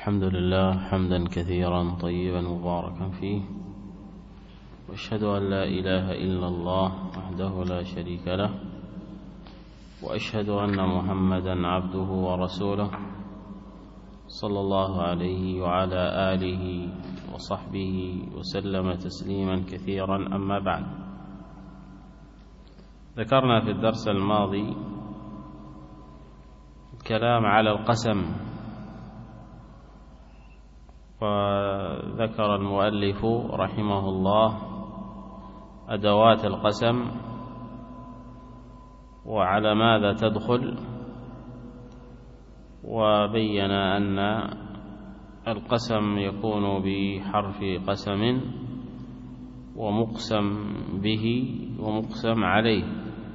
الحمد لله حمدا كثيرا طيبا مباركا فيه، وأشهد أن لا إله إلا الله وحده لا شريك له، وأشهد أن محمدا عبده ورسوله صلى الله عليه وعلى آله وصحبه وسلم تسليما كثيرا. أما بعد، ذكرنا في الدرس الماضي الكلام على القسم، وذكر المؤلف رحمه الله أدوات القسم وعلى ماذا تدخل، وبين أن القسم يكون بحرف قسم ومقسم به ومقسم عليه،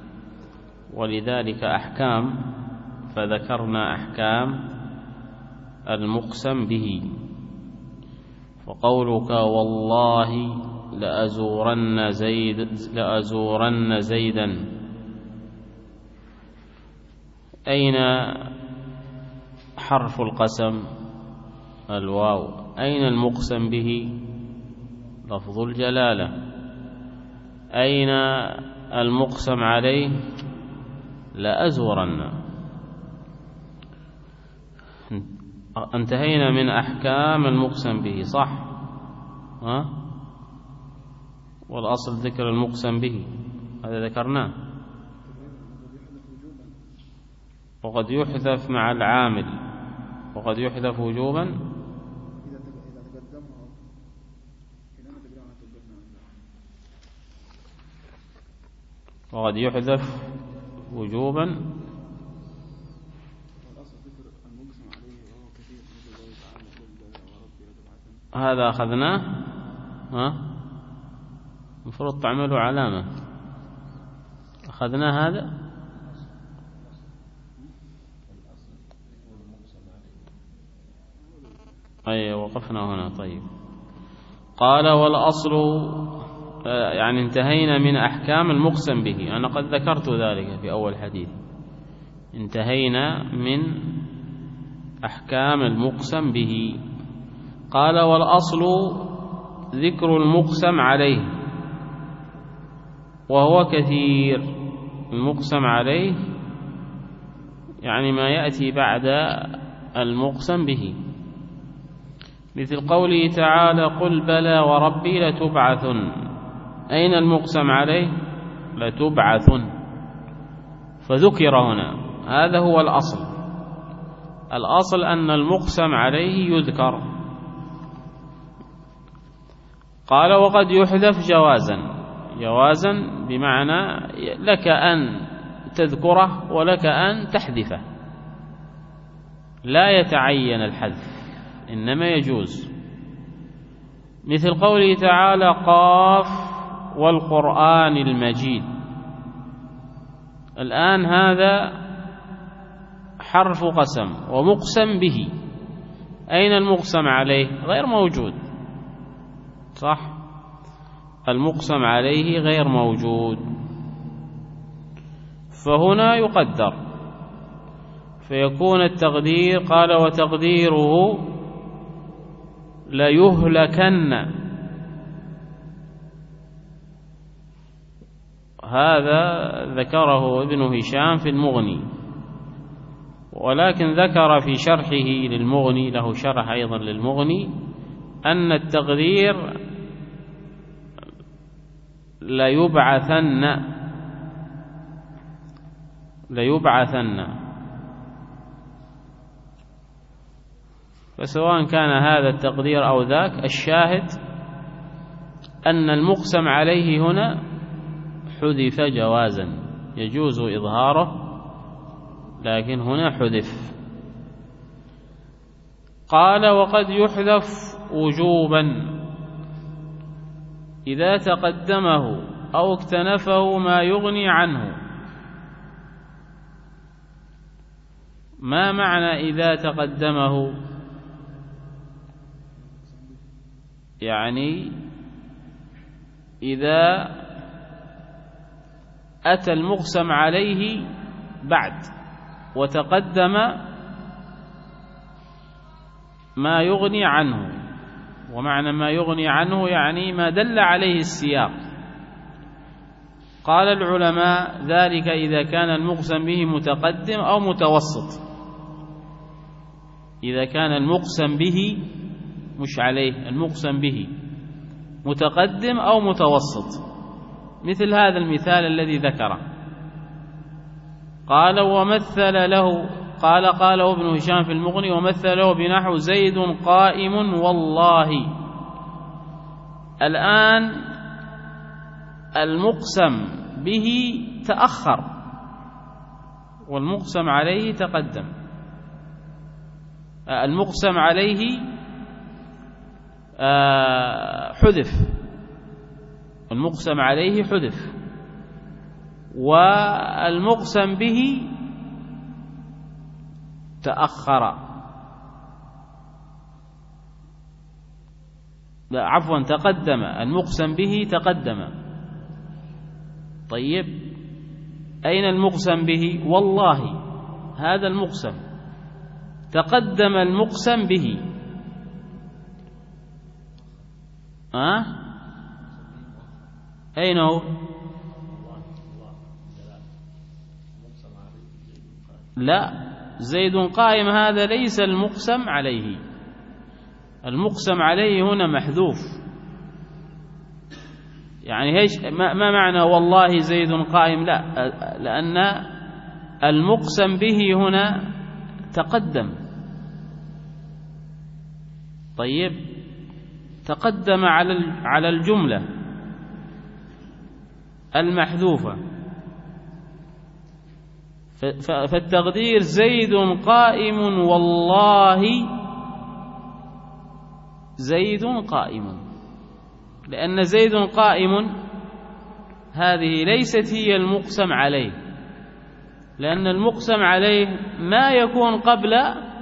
ولذلك أحكام، فذكرنا أحكام المقسم به. فقولك والله لأزورن زيدا، أين حرف القسم؟ الواو. أين المقسم به؟ لفظ الجلالة. أين المقسم عليه؟ لأزورن. انتهينا من أحكام المقسم به، صح؟ والأصل ذكر المقسم به، هذا ذكرناه. وقد يحذف مع العامل، وقد يحذف وجوبا وقد يحذف وجوبا. هذا أخذناه، المفروض تعملوا علامة. أخذنا هذا، أي وقفنا هنا. طيب، قال والأصل، يعني انتهينا من أحكام المقسم به. أنا قد ذكرت ذلك في أول حديث، انتهينا من أحكام المقسم به. قال والأصل ذكر المقسم عليه، وهو كثير. المقسم عليه يعني ما يأتي بعد المقسم به، مثل قوله تعالى قل بلى وربي لتبعثن. أين المقسم عليه؟ لتبعثن، فذكر هنا. هذا هو الأصل. الأصل أن المقسم عليه يذكر. قال وقد يحذف جوازا بمعنى لك أن تذكره ولك أن تحذفه، لا يتعين الحذف، إنما يجوز. مثل قوله تعالى قاف والقرآن المجيد. الآن هذا حرف قسم ومقسم به، أين المقسم عليه؟ غير موجود، صح؟ المقسم عليه غير موجود، فهنا يقدر، فيكون التقدير قال وتقديره ليهلكن. هذا ذكره ابن هشام في المغني، ولكن ذكر في شرحه للمغني، له شرح أيضا للمغني، أن التقدير ليبعثن. فسواء كان هذا التقدير أو ذاك، الشاهد أن المقسم عليه هنا حذف جوازا، يجوز إظهاره، لكن هنا حذف. قال وقد يحذف وجوبا إذا تقدمه أو اكتنفه ما يغني عنه. ما معنى إذا تقدمه؟ يعني إذا أتى المقسم عليه بعد وتقدم ما يغني عنه. ومعنى ما يغني عنه يعني ما دل عليه السياق. قال العلماء ذلك إذا كان المقسم به متقدم أو متوسط. إذا كان المقسم به مش عليه، المقسم به متقدم أو متوسط، مثل هذا المثال الذي ذكره. قال ومثل له، قاله ابن هشام في المغني ومثل له بنحو زيد قائم والله. الآن المقسم به تأخر والمقسم عليه تقدم. المقسم عليه حذف، المقسم عليه حذف، والمقسم به تأخر، لا عفوا تقدم، المقسم به تقدم. طيب أين المقسم به؟ والله هذا المقسم، تقدم المقسم به. أين هو؟ لا، زيد قائم هذا ليس المقسم عليه. المقسم عليه هنا محذوف. يعني ما معنى والله زيد قائم؟ لا، لأن المقسم به هنا تقدم. طيب تقدم على الجملة المحذوفة، فالتقدير زيد قائم والله زيد قائم، لأن زيد قائم هذه ليست هي المقسم عليه، لأن المقسم عليه ما يكون قبل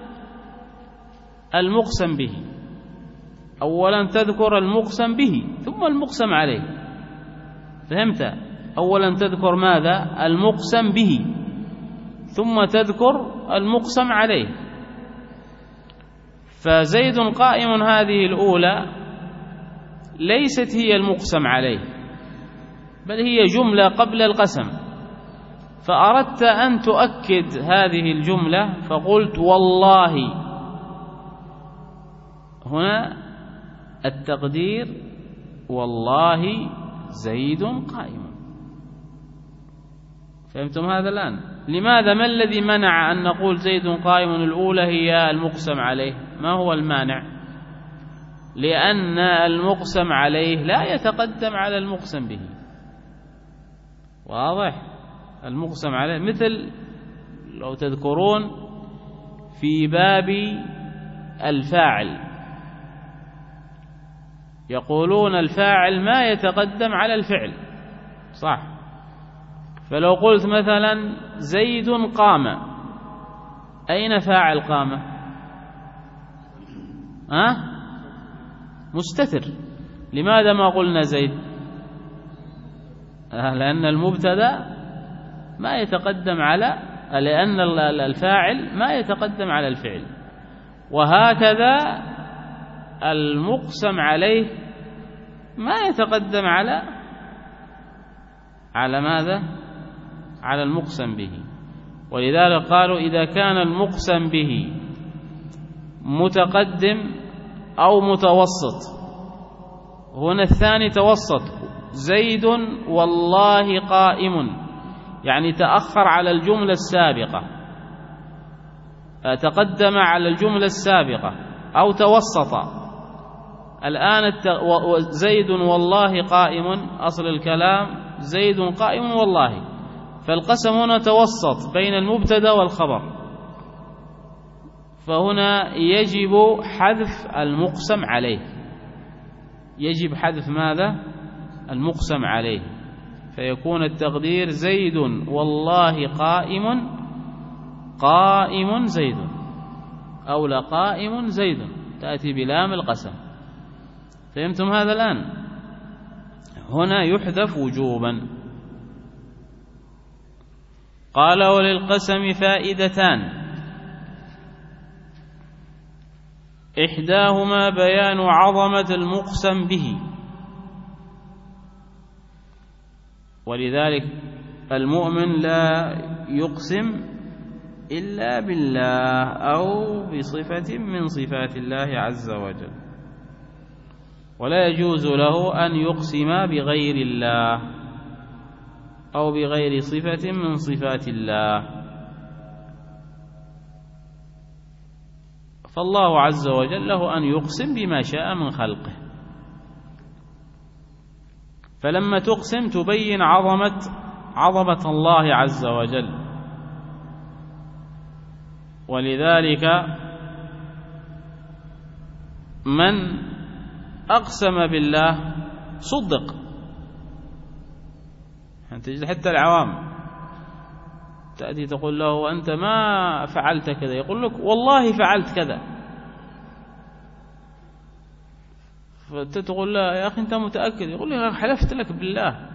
المقسم به. أولا تذكر المقسم به ثم المقسم عليه، فهمت؟ أولا تذكر ماذا؟ المقسم به ثم تذكر المقسم عليه. فزيد قائم هذه الأولى ليست هي المقسم عليه، بل هي جملة قبل القسم، فأردت أن تؤكد هذه الجملة فقلت والله. هنا التقدير والله زيد قائم. فهمتم هذا الآن؟ لماذا؟ ما الذي منع أن نقول زيد قائم الأولى هي المقسم عليه؟ ما هو المانع؟ لأن المقسم عليه لا يتقدم على المقسم به. واضح؟ المقسم عليه مثل لو تذكرون في باب الفاعل يقولون الفاعل ما يتقدم على الفعل، صح؟ فلو قلت مثلا زيد قام، أين فاعل قام؟ مستتر. لماذا ما قلنا زيد؟ لأن المبتدأ ما يتقدم على، لأن الفاعل ما يتقدم على الفعل. وهكذا المقسم عليه ما يتقدم على ماذا؟ على المقسم به. ولذلك قالوا إذا كان المقسم به متقدم أو متوسط، هنا الثاني توسط، زيد والله قائم، يعني تأخر على الجملة السابقة، تقدم على الجملة السابقة أو توسط. الآن زيد والله قائم، أصل الكلام زيد قائم والله، فالقسم هنا توسط بين المبتدأ والخبر، فهنا يجب حذف المقسم عليه. يجب حذف ماذا؟ المقسم عليه، فيكون التقدير زيد والله قائم زيد، أو لقائم زيد، تأتي بلام القسم. فهمتم هذا الآن؟ هنا يحذف وجوبا. قال وللقسم فائدتان. إحداهما بيان عظمة المقسم به، ولذلك المؤمن لا يقسم إلا بالله أو بصفة من صفات الله عز وجل، ولا يجوز له أن يقسم بغير الله أو بغير صفة من صفات الله. فالله عز وجل له أن يقسم بما شاء من خلقه، فلما تقسم تبين عظمة الله عز وجل. ولذلك من أقسم بالله صدق. تجد حتى العوام تأتي تقول له أنت ما فعلت كذا، يقول لك والله فعلت كذا، فتقول له يا أخي أنت متأكد؟ يقول لك حلفت لك بالله.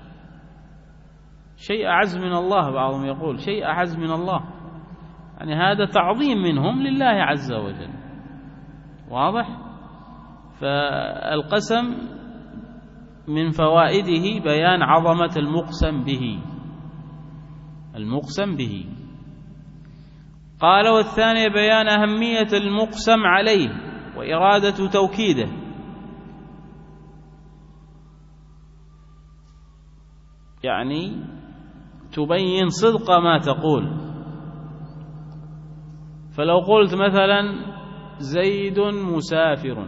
شيء أعز من الله، بعضهم يقول شيء أعز من الله، يعني هذا تعظيم منهم لله عز وجل. واضح؟ فالقسم من فوائده بيان عظمة المقسم به. قال والثاني بيان أهمية المقسم عليه وإرادة توكيده، يعني تبين صدق ما تقول. فلو قلت مثلا زيد مسافر،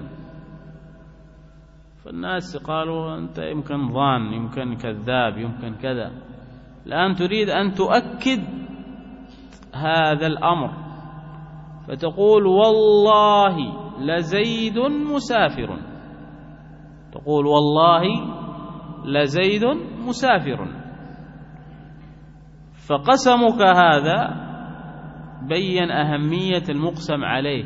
فالناس قالوا أنت يمكن ظان، يمكن كذاب، يمكن كذا. الآن تريد أن تؤكد هذا الأمر، فتقول والله لزيد مسافر، تقول والله لزيد مسافر. فقسمك هذا بين أهمية المقسم عليه،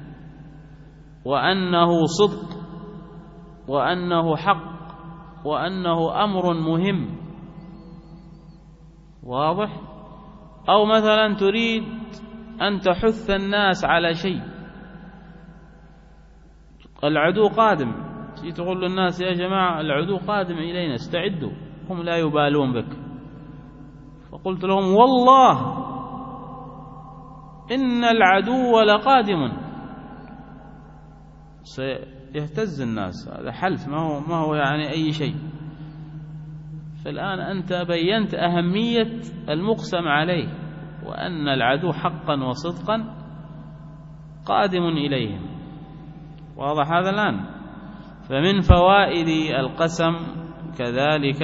وأنه صدق، وأنه حق، وأنه أمر مهم. واضح؟ أو مثلا تريد أن تحث الناس على شيء، العدو قادم، تقول للناس يا جماعة العدو قادم إلينا استعدوا، هم لا يبالون بك. فقلت لهم والله إن العدو لقادم، سيهتز الناس. هذا حلف، ما هو يعني أي شيء. فالآن أنت بينت أهمية المقسم عليه، وأن العدو حقا وصدقا قادم إليهم. واضح هذا الآن؟ فمن فوائد القسم كذلك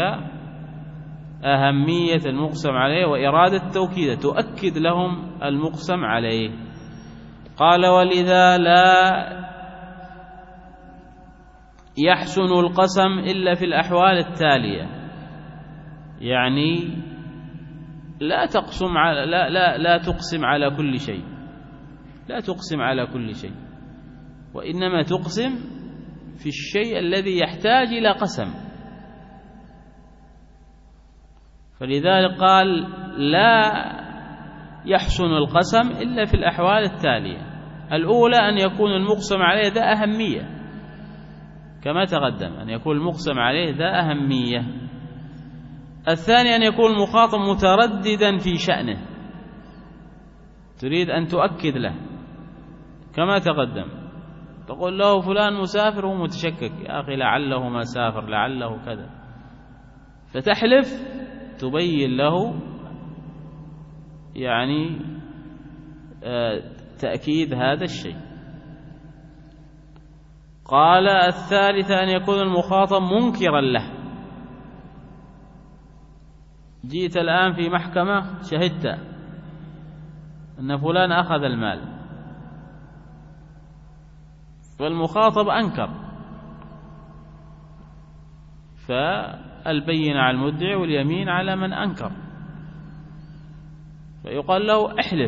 أهمية المقسم عليه وإرادة توكيده، تؤكد لهم المقسم عليه. قال ولذا لا يحسن القسم إلا في الأحوال التالية، يعني لا تقسم على كل شيء، لا تقسم على كل شيء، وإنما تقسم في الشيء الذي يحتاج إلى قسم. فلذلك قال لا يحسن القسم إلا في الأحوال التالية. الأولى أن يكون المقسم عليه ذا أهمية، كما تقدم أن يكون المقسم عليه ذا أهمية. الثاني أن يكون المخاطب مترددا في شأنه، تريد أن تؤكد له، كما تقدم تقول له فلان مسافر، هو متشكك، يا أخي لعله ما سافر، لعله كذا، فتحلف تبين له يعني تأكيد هذا الشيء. قال الثالث أن يكون المخاطب منكرا له، جئت الآن في محكمة شهدت أن فلان أخذ المال، والمخاطب أنكر، فالبينة على المدعي واليمين على من أنكر، فيقال له احلف،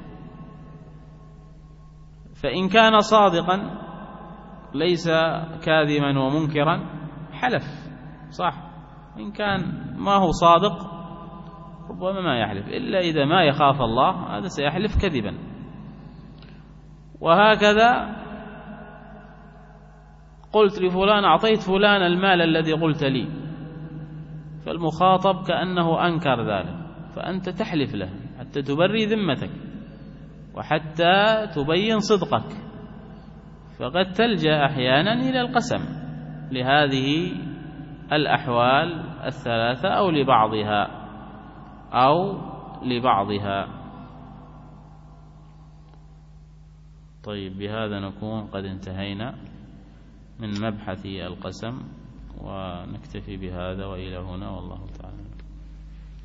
فإن كان صادقا ليس كاذبا ومنكرا حلف صح، إن كان ما هو صادق ربما ما يحلف، إلا إذا ما يخاف الله هذا سيحلف كذبا. وهكذا قلت لفلان أعطيت فلان المال الذي قلت لي، فالمخاطب كأنه أنكر ذلك، فأنت تحلف له حتى تبري ذمتك وحتى تبين صدقك، فقد تلجأ أحيانا إلى القسم لهذه الأحوال الثلاثة أو لبعضها. طيب، بهذا نكون قد انتهينا من مبحث القسم، ونكتفي بهذا وإلى هنا، والله تعالى.